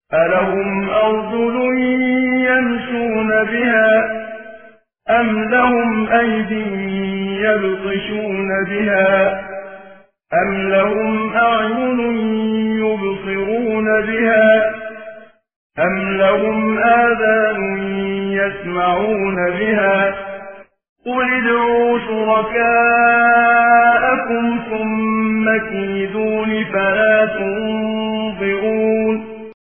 ألهم أرجل يمشون بها أم لهم أيدي يبطشون بها أم لهم أعين يبصرون بها أم لهم آذان يسمعون بها قل ادعوا شركاءكم ثم كيدون فلا تنظرون